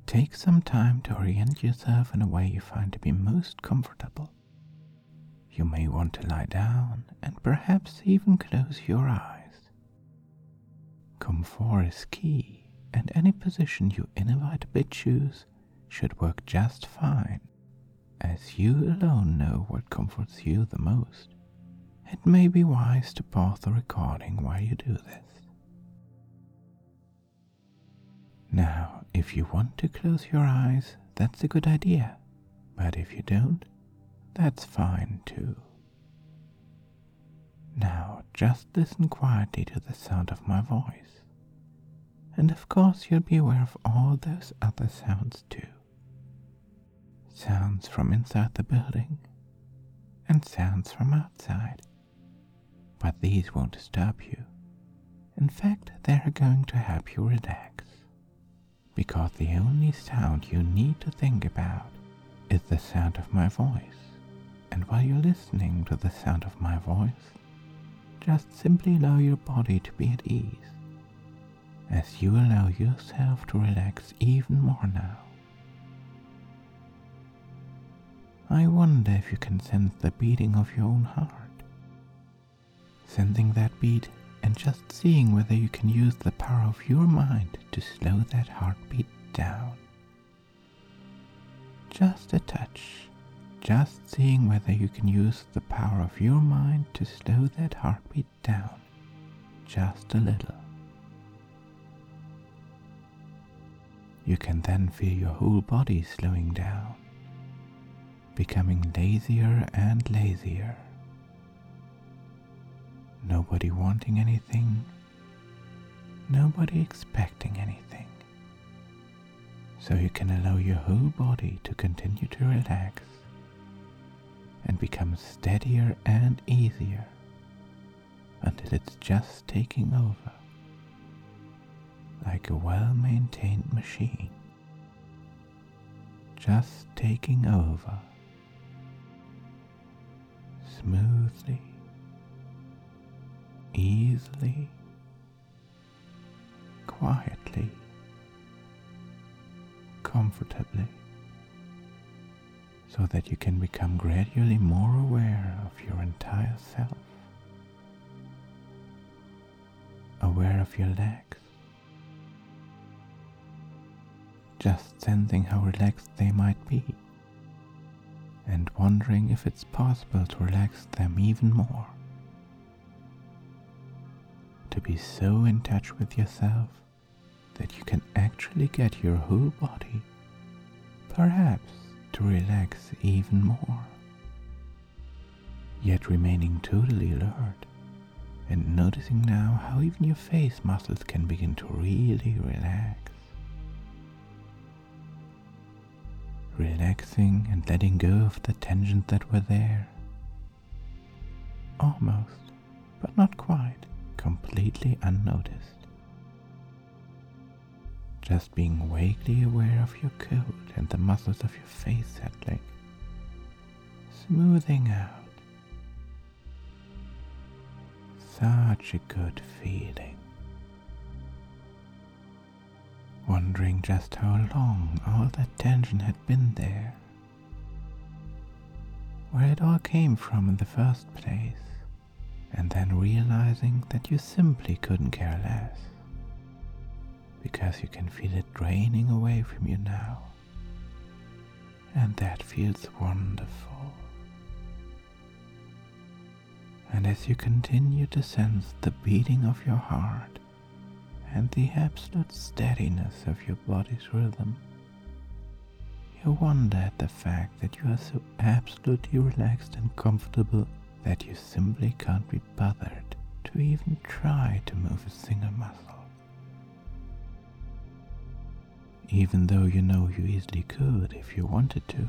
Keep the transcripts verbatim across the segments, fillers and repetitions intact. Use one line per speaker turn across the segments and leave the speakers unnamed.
take some time to orient yourself in a way you find to be most comfortable. You may want to lie down and perhaps even close your eyes. Comfort is key, and any position you inevitably choose should work just fine, as you alone know what comforts you the most. It may be wise to pause the recording while you do this. Now, if you want to close your eyes, that's a good idea, but if you don't, that's fine too. Now, just listen quietly to the sound of my voice, and of course you'll be aware of all those other sounds too. Sounds from inside the building, and sounds from outside. But these won't disturb you. In fact, they're going to help you relax. Because the only sound you need to think about is the sound of my voice. And while you're listening to the sound of my voice, just simply allow your body to be at ease, as you allow yourself to relax even more now. I wonder if you can sense the beating of your own heart. Sensing that beat and just seeing whether you can use the power of your mind to slow that heartbeat down. Just a touch, just seeing whether you can use the power of your mind to slow that heartbeat down, just a little. You can then feel your whole body slowing down, becoming lazier and lazier. Nobody wanting anything, nobody expecting anything. So you can allow your whole body to continue to relax and become steadier and easier until it's just taking over, like a well-maintained machine, just taking over, smoothly, easily, quietly, comfortably, so that you can become gradually more aware of your entire self, aware of your legs, just sensing how relaxed they might be, and wondering if it's possible to relax them even more. To be so in touch with yourself that you can actually get your whole body, perhaps, to relax even more, yet remaining totally alert and noticing now how even your face muscles can begin to really relax. Relaxing and letting go of the tensions that were there. Almost, but not quite, completely unnoticed. Just being vaguely aware of your coat and the muscles of your face settling, smoothing out. Such a good feeling. Wondering just how long all that tension had been there, where it all came from in the first place, and then realizing that you simply couldn't care less, because you can feel it draining away from you now, and that feels wonderful. And as you continue to sense the beating of your heart and the absolute steadiness of your body's rhythm, you wonder at the fact that you are so absolutely relaxed and comfortable that you simply can't be bothered to even try to move a single muscle. Even though you know you easily could if you wanted to.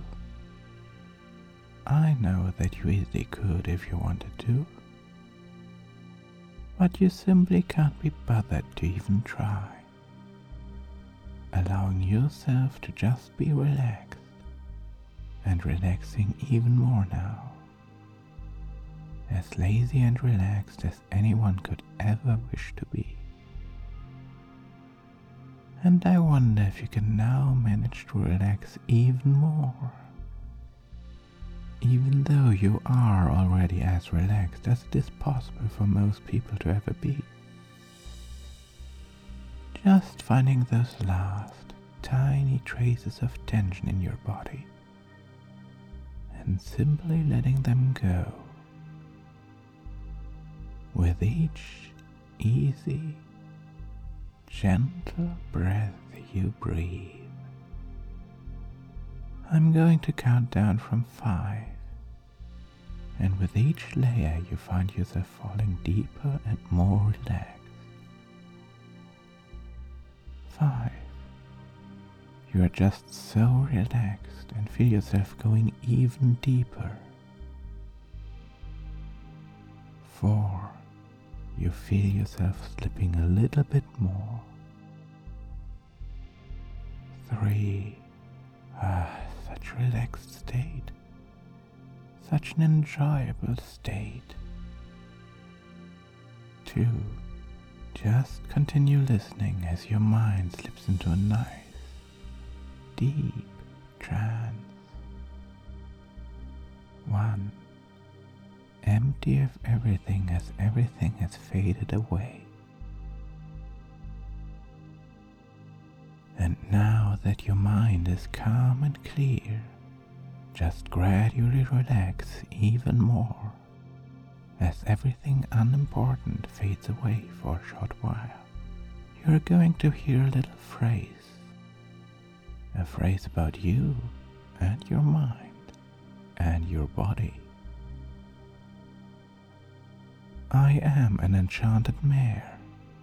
I know that you easily could if you wanted to, but you simply can't be bothered to even try, allowing yourself to just be relaxed, and relaxing even more now, as lazy and relaxed as anyone could ever wish to be. And I wonder if you can now manage to relax even more, even though you are already as relaxed as it is possible for most people to ever be. Just finding those last tiny traces of tension in your body and simply letting them go with each easy, gentle breath you breathe. I'm going to count down from five, and with each layer you find yourself falling deeper and more relaxed. Five. You are just so relaxed and feel yourself going even deeper. Four. You feel yourself slipping a little bit more. Three. Ah, such a relaxed state. Such an enjoyable state. Two. Just continue listening as your mind slips into a nice, deep trance. One. Empty of everything as everything has faded away. And now that your mind is calm and clear, just gradually relax even more as everything unimportant fades away for a short while. You're going to hear a little phrase, a phrase about you and your mind and your body. I am an enchanted mare.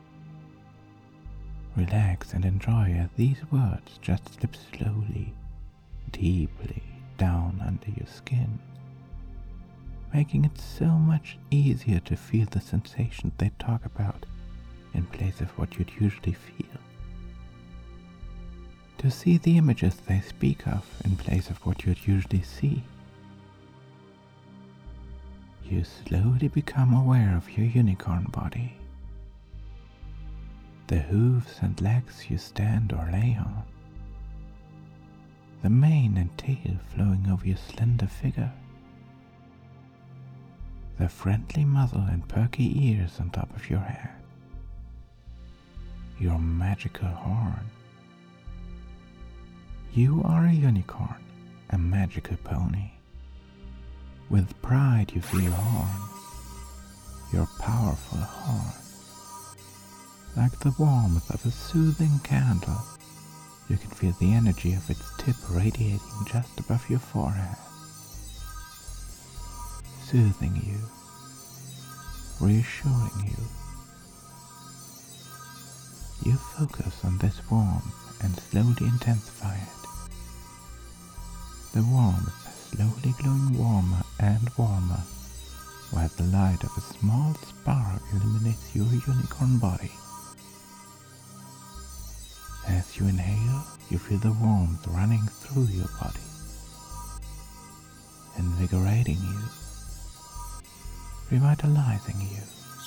Relax and enjoy as these words just slip slowly, deeply down under your skin, making it so much easier to feel the sensations they talk about in place of what you'd usually feel. To see the images they speak of in place of what you'd usually see. You slowly become aware of your unicorn body, the hooves and legs you stand or lay on, the mane and tail flowing over your slender figure, the friendly muzzle and perky ears on top of your head, your magical horn. You are a unicorn, a magical pony. With pride you feel your horn, your powerful horn. Like the warmth of a soothing candle, you can feel the energy of its tip radiating just above your forehead, soothing you, reassuring you. You focus on this warmth and slowly intensify it. The warmth slowly glowing warmer and warmer, while the light of a small spark illuminates your unicorn body. As you inhale, you feel the warmth running through your body, invigorating you, revitalizing you.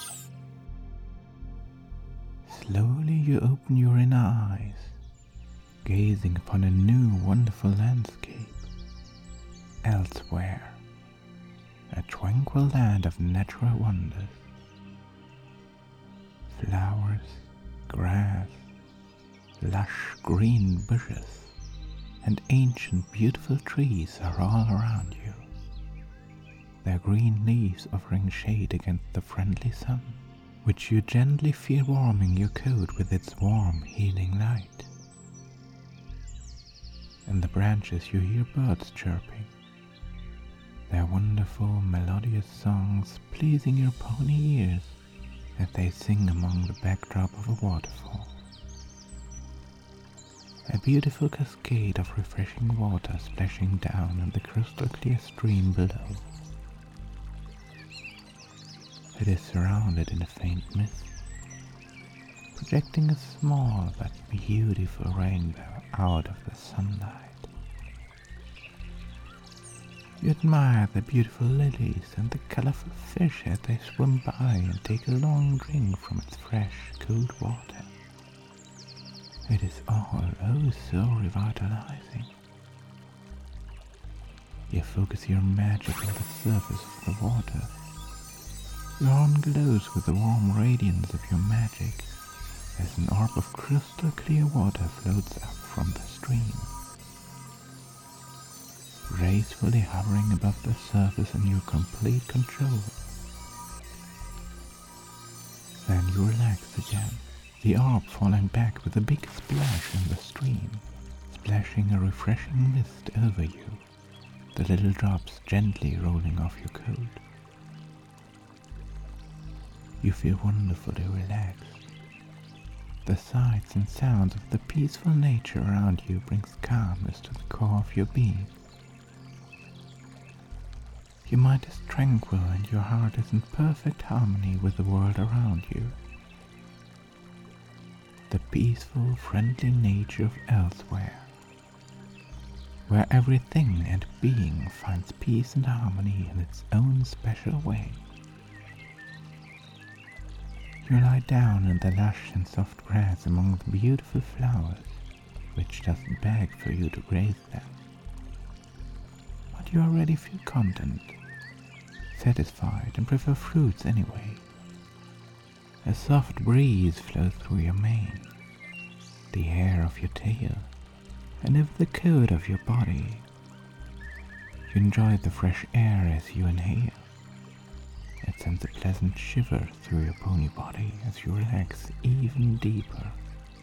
Slowly you open your inner eyes, gazing upon a new wonderful landscape. Elsewhere, a tranquil land of natural wonders. Flowers, grass, lush green bushes, and ancient beautiful trees are all around you, their green leaves offering shade against the friendly sun, which you gently feel warming your coat with its warm, healing light. In the branches you hear birds chirping, their wonderful melodious songs pleasing your pony ears as they sing among the backdrop of a waterfall. A beautiful cascade of refreshing water splashing down in the crystal clear stream below. It is surrounded in a faint mist, projecting a small but beautiful rainbow out of the sunlight. You admire the beautiful lilies and the colorful fish as they swim by and take a long drink from its fresh, cold water. It is all oh so revitalizing. You focus your magic on the surface of the water. Your arm glows with the warm radiance of your magic as an orb of crystal clear water floats up from the stream, gracefully hovering above the surface in your complete control. Then you relax again, the orb falling back with a big splash in the stream, splashing a refreshing mist over you, the little drops gently rolling off your coat. You feel wonderfully relaxed. The sights and sounds of the peaceful nature around you brings calmness to the core of your being. Your mind is tranquil and your heart is in perfect harmony with the world around you. The peaceful, friendly nature of elsewhere, where everything and being finds peace and harmony in its own special way. You lie down in the lush and soft grass among the beautiful flowers, which doesn't beg for you to graze them. But you already feel content, satisfied, and prefer fruits anyway. A soft breeze flows through your mane, the hair of your tail, and over the coat of your body. You enjoy the fresh air as you inhale. It sends a pleasant shiver through your pony body as you relax even deeper.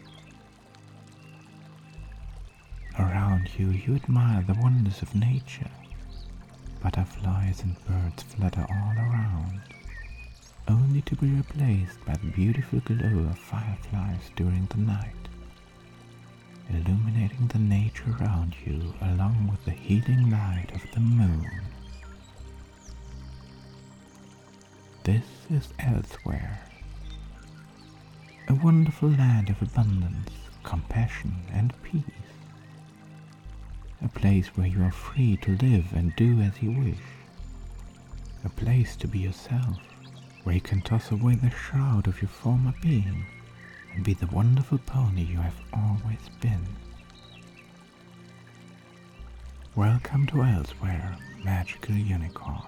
Around you, you admire the wonders of nature. Butterflies and birds flutter all around, only to be replaced by the beautiful glow of fireflies during the night, illuminating the nature around you along with the healing light of the moon. This is Elsewhere, a wonderful land of abundance, compassion, and peace. A place where you are free to live and do as you wish. A place to be yourself, where you can toss away the shroud of your former being and be the wonderful pony you have always been. Welcome to Elsewhere, Magical Unicorn.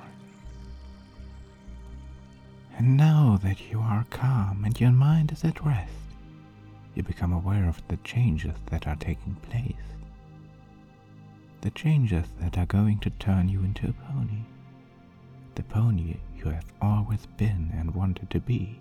And now that you are calm and your mind is at rest, you become aware of the changes that are taking place. The changes that are going to turn you into a pony. The pony you have always been and wanted to be.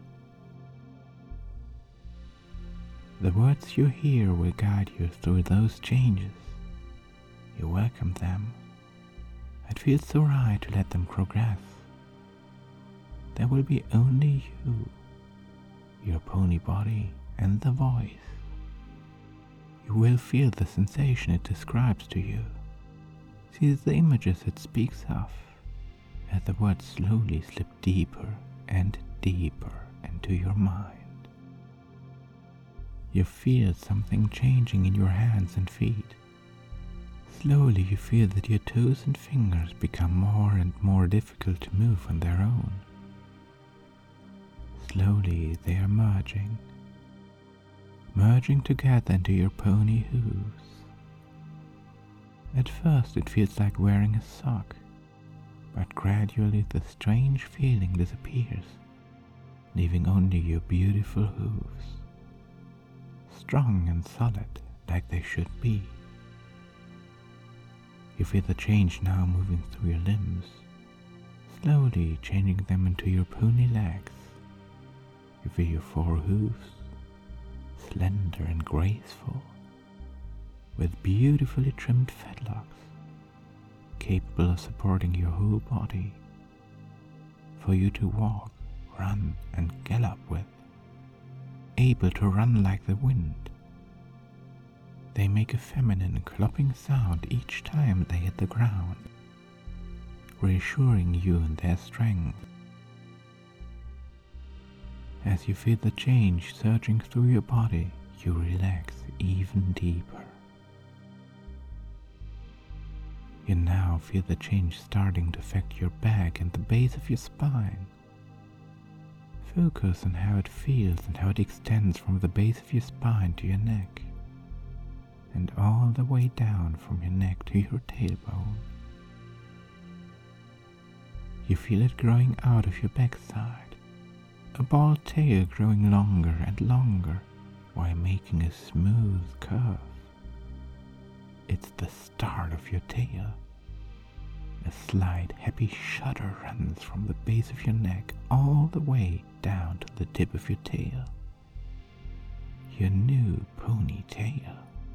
The words you hear will guide you through those changes. You welcome them. It feels so right to let them progress. There will be only you, your pony body, and the voice. You will feel the sensation it describes to you. See the images it speaks of, as the words slowly slip deeper and deeper into your mind. You feel something changing in your hands and feet. Slowly you feel that your toes and fingers become more and more difficult to move on their own. Slowly they are merging, merging together into your pony hooves. At first it feels like wearing a sock, but gradually the strange feeling disappears, leaving only your beautiful hooves, strong and solid like they should be. You feel the change now moving through your limbs, slowly changing them into your pony legs. You feel your four hooves, slender and graceful, with beautifully trimmed fetlocks, capable of supporting your whole body, for you to walk, run, and gallop with, able to run like the wind. They make a feminine clopping sound each time they hit the ground, reassuring you in their strength. As you feel the change surging through your body, you relax even deeper. You now feel the change starting to affect your back and the base of your spine. Focus on how it feels and how it extends from the base of your spine to your neck, and all the way down from your neck to your tailbone. You feel it growing out of your backside, a bald tail growing longer and longer while making a smooth curve. It's the start of your tail. A slight happy shudder runs from the base of your neck all the way down to the tip of your tail. Your new pony tail.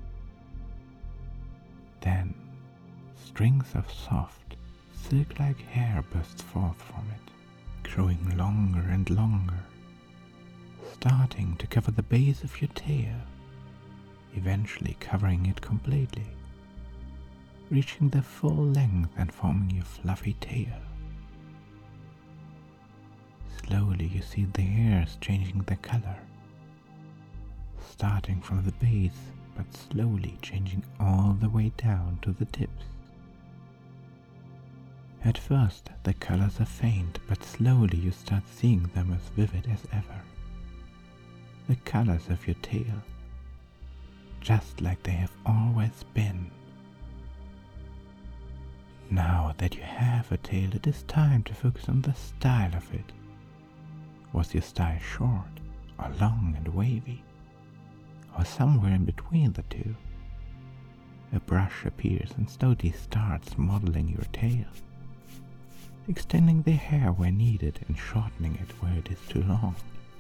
Then strings of soft, silk-like hair burst forth from it, growing longer and longer, starting to cover the base of your tail, eventually covering it completely, reaching the full length and forming your fluffy tail. Slowly you see the hairs changing their color, starting from the base but slowly changing all the way down to the tips. At first the colors are faint, but slowly you start seeing them as vivid as ever. The colors of your tail, just like they have always been. Now that you have a tail, it is time to focus on the style of it. Was your style short, or long and wavy, or somewhere in between the two? A brush appears and slowly starts modeling your tail, extending the hair where needed and shortening it where it is too long.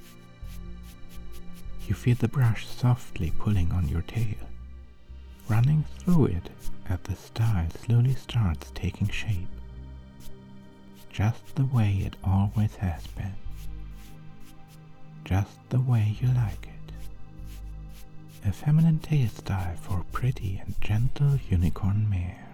You feel the brush softly pulling on your tail, running through it as the style slowly starts taking shape, just the way it always has been, just the way you like it. A feminine tail style for a pretty and gentle unicorn mare.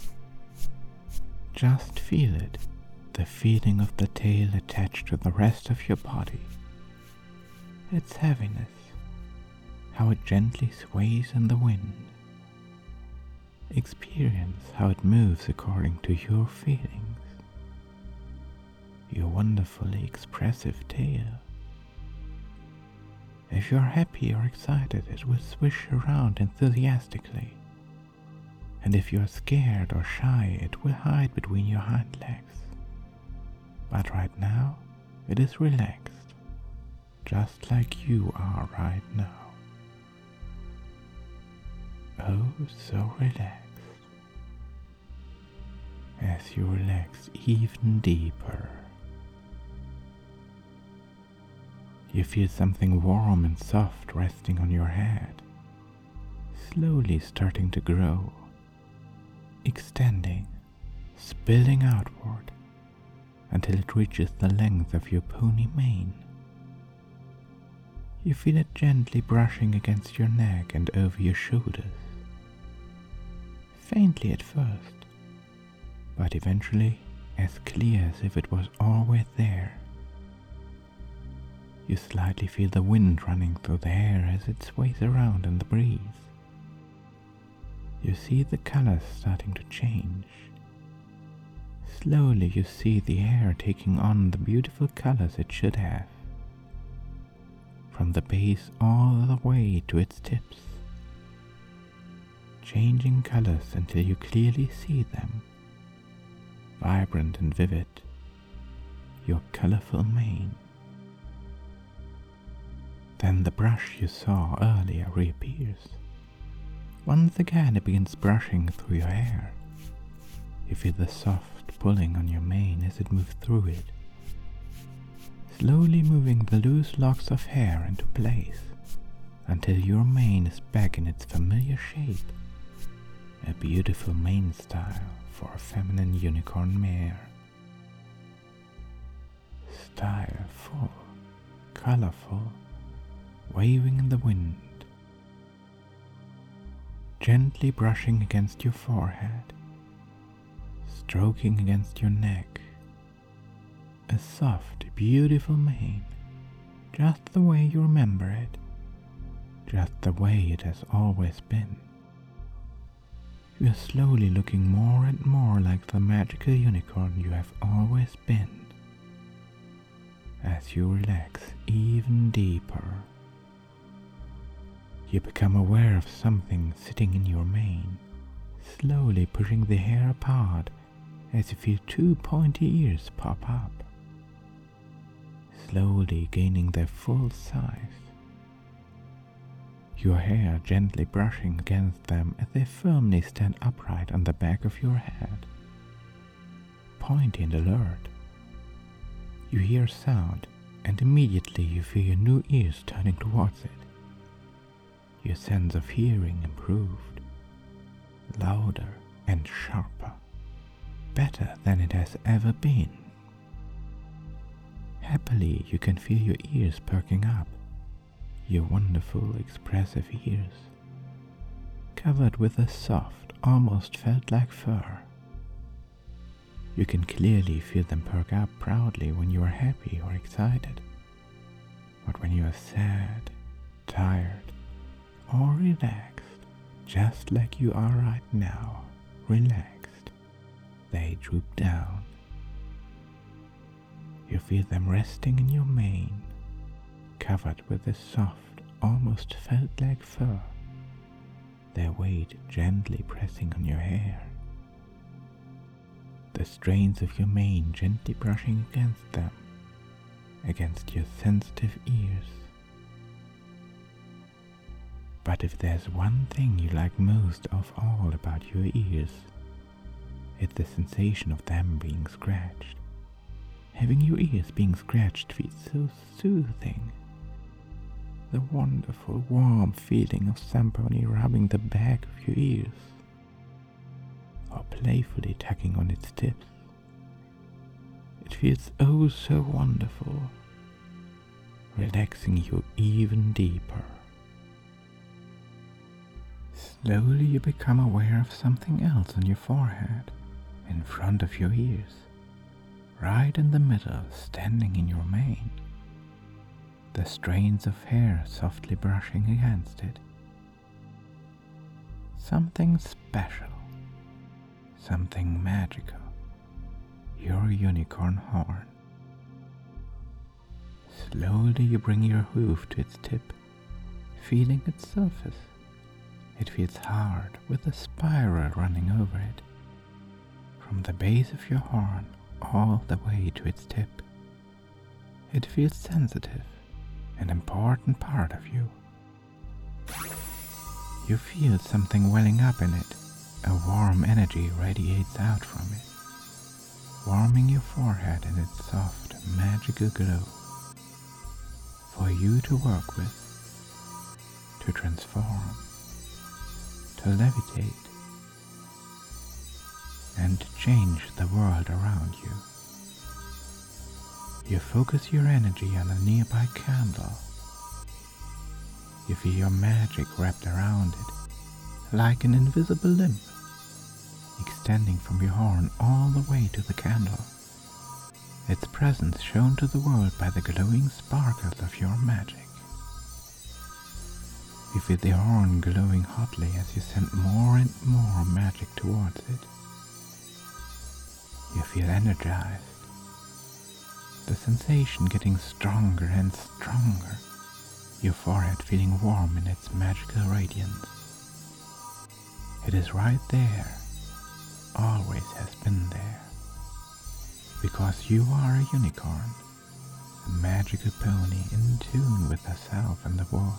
Just feel it, the feeling of the tail attached to the rest of your body, its heaviness, how it gently sways in the wind. Experience how it moves according to your feelings. Your wonderfully expressive tail. If you're happy or excited, it will swish around enthusiastically. And if you're scared or shy, it will hide between your hind legs. But right now, it is relaxed, just like you are right now. Oh, so relaxed. As you relax even deeper, you feel something warm and soft resting on your head, slowly starting to grow, extending, spilling outward, until it reaches the length of your pony mane. You feel it gently brushing against your neck and over your shoulders, faintly at first, but eventually as clear as if it was always there. You slightly feel the wind running through the hair as it sways around in the breeze. You see the colors starting to change. Slowly you see the hair taking on the beautiful colors it should have, from the base all the way to its tips, changing colors until you clearly see them, vibrant and vivid, your colorful mane. Then the brush you saw earlier reappears. Once again it begins brushing through your hair. You feel the soft pulling on your mane as it moves through it, slowly moving the loose locks of hair into place until your mane is back in its familiar shape, a beautiful mane style for a feminine unicorn mare. Styleful, colorful, waving in the wind, gently brushing against your forehead, stroking against your neck. A soft, beautiful mane, just the way you remember it, just the way it has always been. You are slowly looking more and more like the magical unicorn you have always been, as you relax even deeper. You become aware of something sitting in your mane, slowly pushing the hair apart as you feel two pointy ears pop up, slowly gaining their full size. Your hair gently brushing against them as they firmly stand upright on the back of your head. Pointy and alert. You hear sound, and immediately you feel your new ears turning towards it. Your sense of hearing improved, louder and sharper, better than it has ever been. Happily, you can feel your ears perking up, your wonderful, expressive ears, covered with a soft, almost felt-like fur. You can clearly feel them perk up proudly when you are happy or excited, but when you are sad, tired, or relaxed, just like you are right now, relaxed, they droop down. You feel them resting in your mane, covered with a soft, almost felt-like fur, their weight gently pressing on your hair. The strains of your mane gently brushing against them, against your sensitive ears. But if there's one thing you like most of all about your ears, it's the sensation of them being scratched. Having your ears being scratched feels so soothing. The wonderful, warm feeling of somebody rubbing the back of your ears, or playfully tugging on its tips. It feels oh so wonderful, relaxing you even deeper. Slowly you become aware of something else on your forehead, in front of your ears, right in the middle, standing in your mane. The strands of hair softly brushing against it. Something special, something magical, your unicorn horn. Slowly you bring your hoof to its tip, feeling its surface. It feels hard, with a spiral running over it, from the base of your horn all the way to its tip. It feels sensitive, an important part of you. You feel something welling up in it, a warm energy radiates out from it, warming your forehead in its soft, magical glow, for you to work with, to transform, to levitate, and to change the world around you. You focus your energy on a nearby candle. You feel your magic wrapped around it, like an invisible limb, extending from your horn all the way to the candle, its presence shown to the world by the glowing sparkles of your magic. You feel the horn glowing hotly as you send more and more magic towards it. You feel energized, the sensation getting stronger and stronger, your forehead feeling warm in its magical radiance. It is right there, always has been there, because you are a unicorn, a magical pony in tune with herself and the world.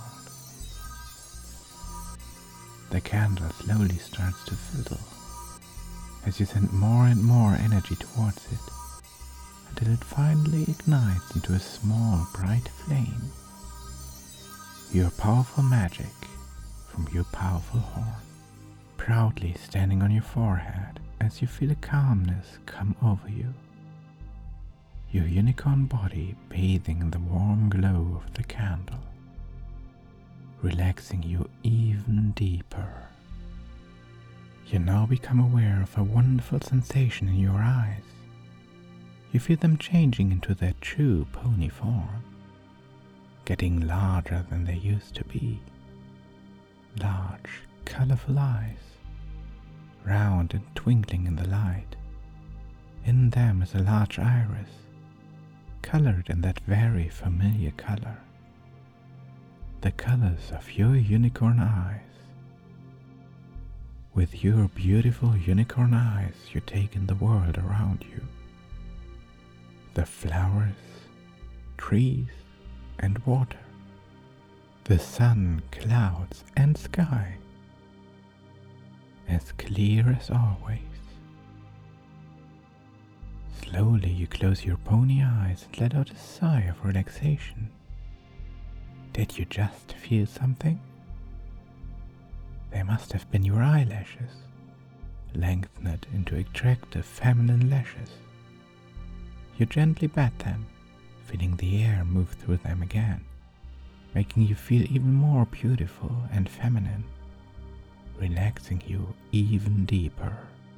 The candle slowly starts to fizzle as you send more and more energy towards it, until it finally ignites into a small bright flame. Your powerful magic from your powerful horn, proudly standing on your forehead as you feel a calmness come over you. Your unicorn body bathing in the warm glow of the candle, relaxing you even deeper. You now become aware of a wonderful sensation in your eyes. You feel them changing into their true pony form, getting larger than they used to be. Large, colorful eyes, round and twinkling in the light. In them is a large iris, colored in that very familiar color. the colors of your unicorn eyes. With your beautiful unicorn eyes, you take in the world around you. The flowers, trees, and water. The sun, clouds, and sky. As clear as always. Slowly you close your pony eyes and let out a sigh of relaxation. Did you just feel something? They must have been your eyelashes, lengthened into attractive feminine lashes. You gently bat them, feeling the air move through them again, making you feel even more beautiful and feminine, relaxing you even deeper.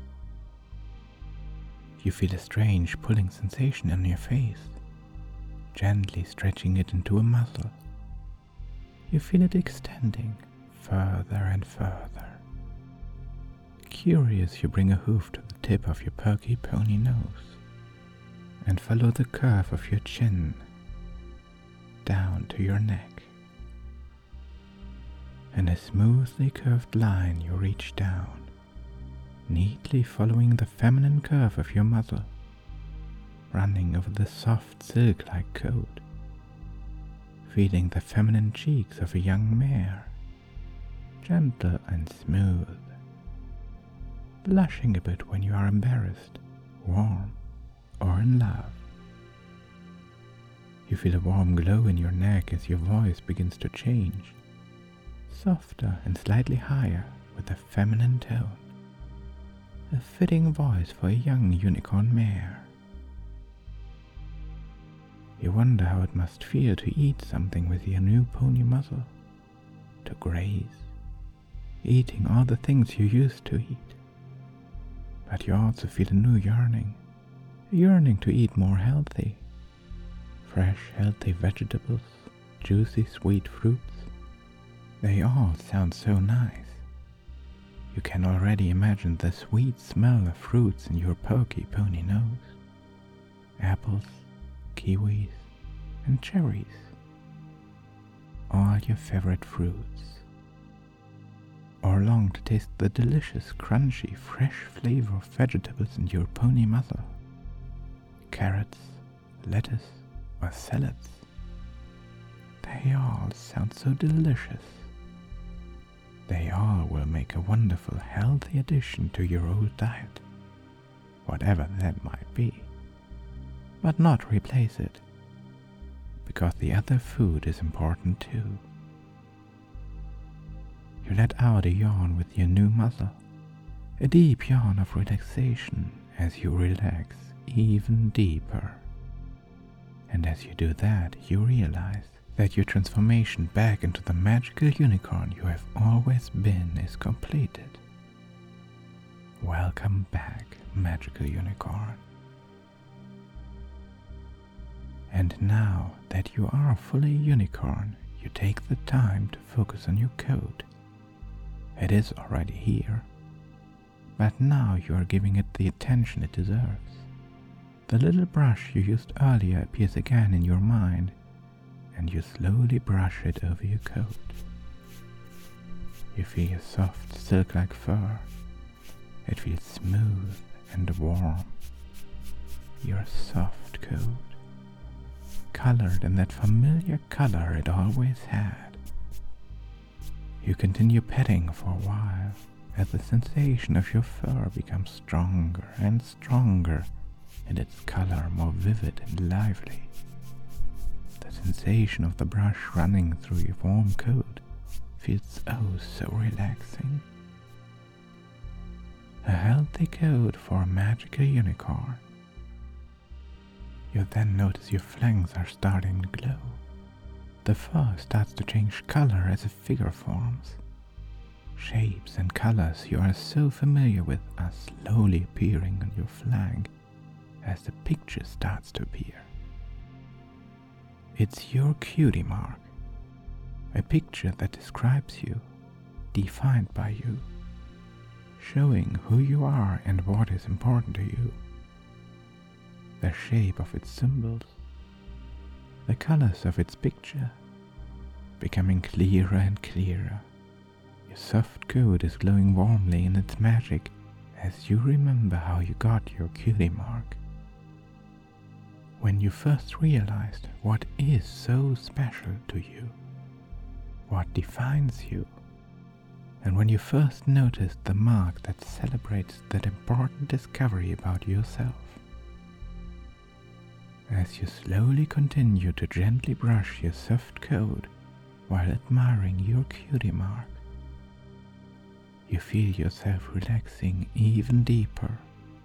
You feel a strange pulling sensation on your face, gently stretching it into a muscle. You feel it extending further and further. Curious, you bring a hoof to the tip of your perky pony nose and follow the curve of your chin down to your neck. In a smoothly curved line you reach down, neatly following the feminine curve of your muzzle, running over the soft silk-like coat, feeling the feminine cheeks of a young mare, gentle and smooth, blushing a bit when you are embarrassed, warm, or in love. You feel a warm glow in your neck as your voice begins to change, softer and slightly higher with a feminine tone, a fitting voice for a young unicorn mare. You wonder how it must feel to eat something with your new pony muzzle, to graze, eating all the things you used to eat. But you also feel a new yearning, a yearning to eat more healthy, fresh, healthy vegetables, juicy, sweet fruits. They all sound so nice. You can already imagine the sweet smell of fruits in your perky pony nose. Apples, kiwis, and cherries. All your favorite fruits. Or long to taste the delicious, crunchy, fresh flavor of vegetables in your pony muzzle. Carrots, lettuce, or salads. They all sound so delicious. They all will make a wonderful, healthy addition to your old diet, whatever that might be, but not replace it, because the other food is important too. You let out a yawn with your new muzzle, a deep yawn of relaxation as you relax even deeper. And as you do that, you realize that your transformation back into the magical unicorn you have always been is completed. Welcome back, magical unicorn. And now that you are fully unicorn, you take the time to focus on your coat. It is already here, but now you are giving it the attention it deserves. The little brush you used earlier appears again in your mind, and you slowly brush it over your coat. You feel your soft, silk-like fur. It feels smooth and warm. Your soft coat, colored in that familiar color it always had. You continue petting for a while as the sensation of your fur becomes stronger and stronger and its color more vivid and lively. The sensation of the brush running through your warm coat feels oh so relaxing. A healthy coat for a magical unicorn. You then notice your flanks are starting to glow. The fur starts to change color as a figure forms. Shapes and colors you are so familiar with are slowly appearing on your flank as the picture starts to appear. It's your cutie mark, a picture that describes you, defined by you, showing who you are and what is important to you. The shape of its symbols, the colors of its picture, becoming clearer and clearer. Your soft coat is glowing warmly in its magic as you remember how you got your cutie mark. When you first realized what is so special to you, what defines you, and when you first noticed the mark that celebrates that important discovery about yourself. As you slowly continue to gently brush your soft coat while admiring your cutie mark, you feel yourself relaxing even deeper.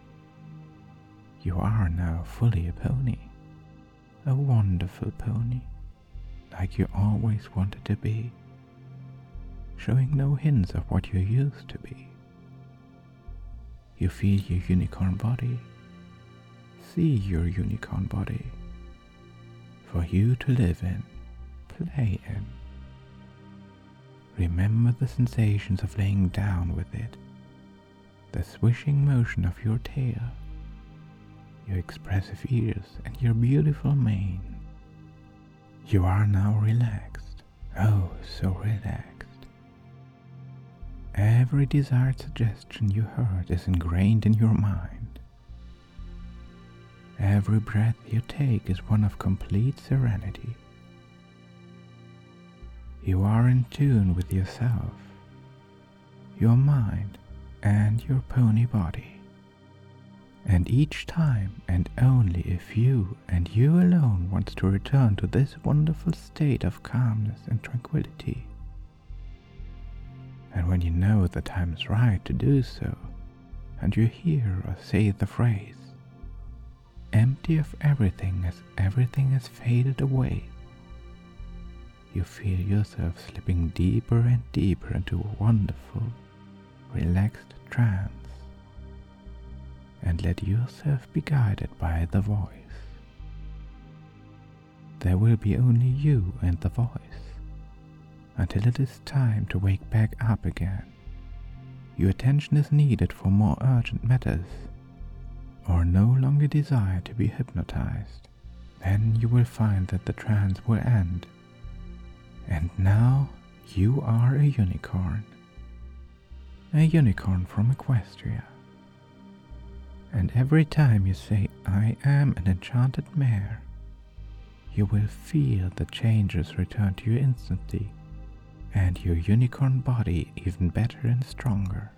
You are now fully a pony, a wonderful pony, like you always wanted to be, showing no hints of what you used to be. You feel your unicorn body, see your unicorn body, for you to live in, play in. Remember the sensations of laying down with it, the swishing motion of your tail, your expressive ears, and your beautiful mane. You are now relaxed, oh so relaxed. Every desired suggestion you heard is ingrained in your mind. Every breath you take is one of complete serenity. You are in tune with yourself, your mind, and your pony body. And each time, and only if you and you alone wants to return to this wonderful state of calmness and tranquility. And when you know the time is right to do so, and you hear or say the phrase, empty of everything as everything has faded away, you feel yourself slipping deeper and deeper into a wonderful, relaxed trance, and let yourself be guided by the voice. There will be only you and the voice, until it is time to wake back up again. Your attention is needed for more urgent matters, or no longer desire to be hypnotized. Then you will find that the trance will end. And now you are a unicorn. A unicorn from Equestria. And every time you say, I am an enchanted mare, you will feel the changes return to you instantly, and your unicorn body even better and stronger.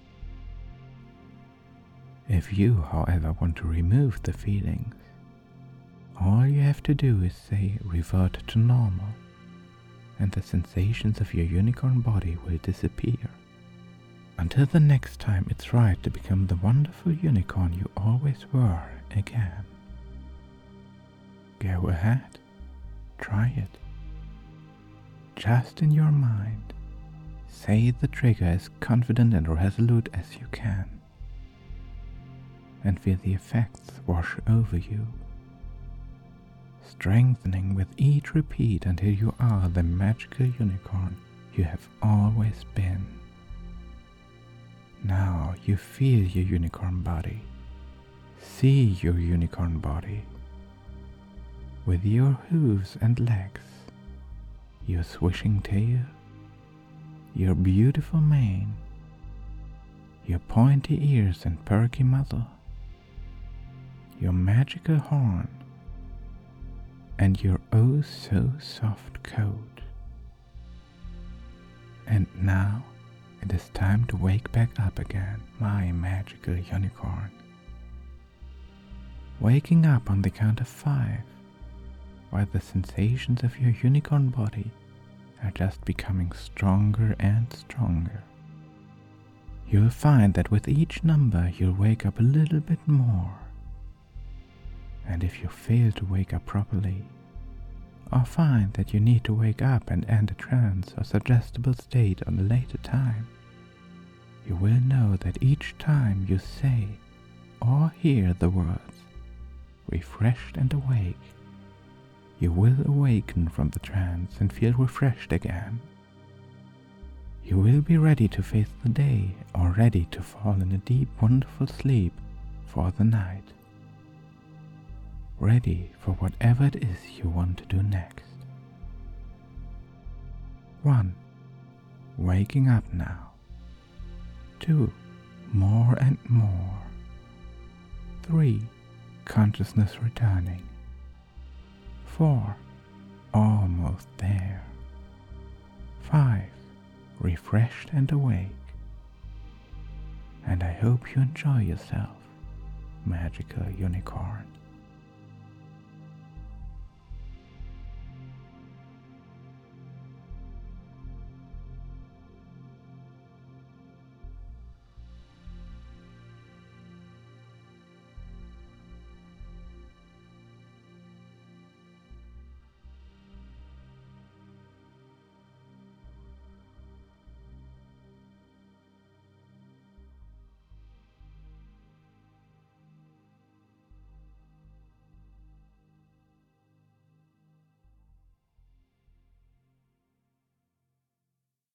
If you, however, want to remove the feelings, all you have to do is say revert to normal, and the sensations of your unicorn body will disappear. Until the next time it's right to become the wonderful unicorn you always were again. Go ahead, try it. Just in your mind, say the trigger as confident and resolute as you can, and feel the effects wash over you, strengthening with each repeat until you are the magical unicorn you have always been. Now you feel your unicorn body, see your unicorn body, with your hooves and legs, your swishing tail, your beautiful mane, your pointy ears and perky muzzle, your magical horn, and your oh so soft coat. And now it is time to wake back up again, my magical unicorn. Waking up on the count of five, while the sensations of your unicorn body are just becoming stronger and stronger. You'll find that with each number you'll wake up a little bit more. And if you fail to wake up properly, or find that you need to wake up and end a trance or suggestible state on a later time, you will know that each time you say or hear the words, refreshed and awake, you will awaken from the trance and feel refreshed again. You will be ready to face the day or ready to fall in a deep, wonderful sleep for the night. Ready for whatever it is you want to do next. One, waking up now. Two, more and more. Three, consciousness returning. Four, almost there. Five, refreshed and awake. And I hope you enjoy yourself, magical unicorn.